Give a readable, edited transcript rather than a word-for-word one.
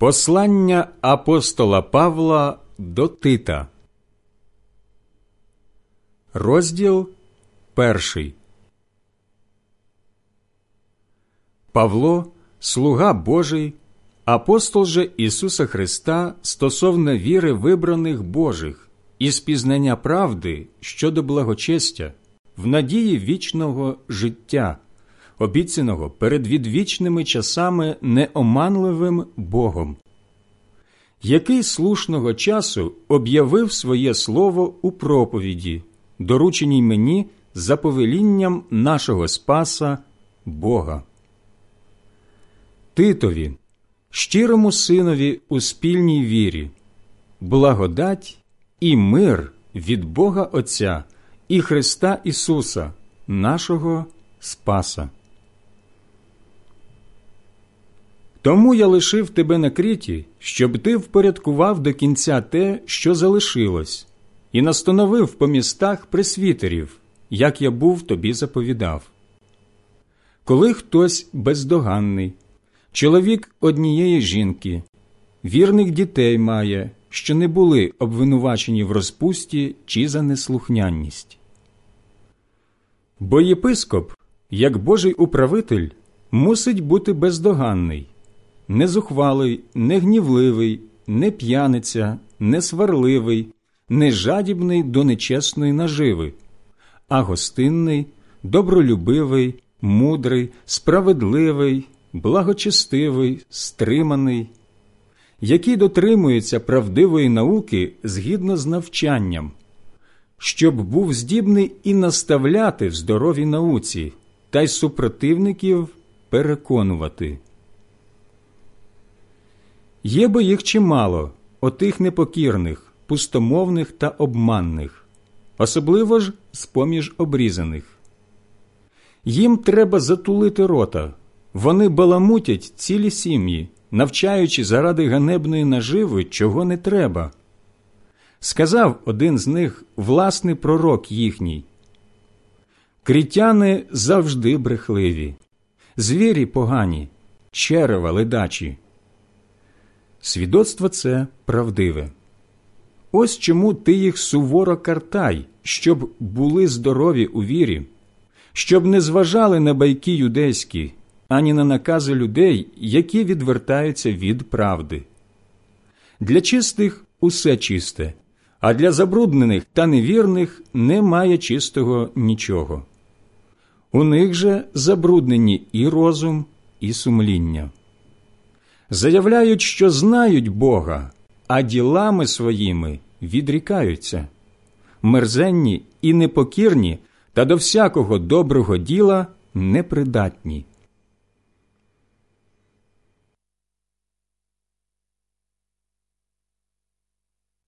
Послання апостола Павла до Тита. Розділ 1. Павло, слуга Божий, апостол же Ісуса Христа стосовно віри вибраних Божих і спізнання правди щодо благочестя, в надії вічного життя, обіцяного перед відвічними часами неоманливим Богом, який слушного часу об'явив своє слово у проповіді, дорученій мені за повелінням нашого Спаса Бога. Титові, щирому синові у спільній вірі, благодать і мир від Бога Отця і Христа Ісуса, нашого Спаса. Тому я лишив тебе на Кріті, щоб ти впорядкував до кінця те, що залишилось, і настановив по містах пресвітерів, як я був тобі заповідав. Коли хтось бездоганний, чоловік однієї жінки, вірних дітей має, що не були обвинувачені в розпусті чи за неслухняність. Бо єпископ, як Божий управитель, мусить бути бездоганний, не зухвалий, не гнівливий, не п'яниця, не сварливий, не жадібний до нечесної наживи, а гостинний, добролюбивий, мудрий, справедливий, благочестивий, стриманий, який дотримується правдивої науки згідно з навчанням, щоб був здібний і наставляти в здоровій науці, та й супротивників переконувати. Є бо їх чимало, отих непокірних, пустомовних та обманних, особливо ж з-поміж обрізаних. Їм треба затулити рота, вони баламутять цілі сім'ї, навчаючи заради ганебної наживи, чого не треба. Сказав один з них власний пророк їхній: «Крітяни завжди брехливі, звірі погані, черева ледачі». Свідоцтво це правдиве. Ось чому ти їх суворо картай, щоб були здорові у вірі, щоб не зважали на байки юдейські, ані на накази людей, які відвертаються від правди. Для чистих усе чисте, а для забруднених та невірних немає чистого нічого. У них же забруднені і розум, і сумління. Заявляють, що знають Бога, а ділами своїми відрікаються. Мерзенні і непокірні та до всякого доброго діла непридатні.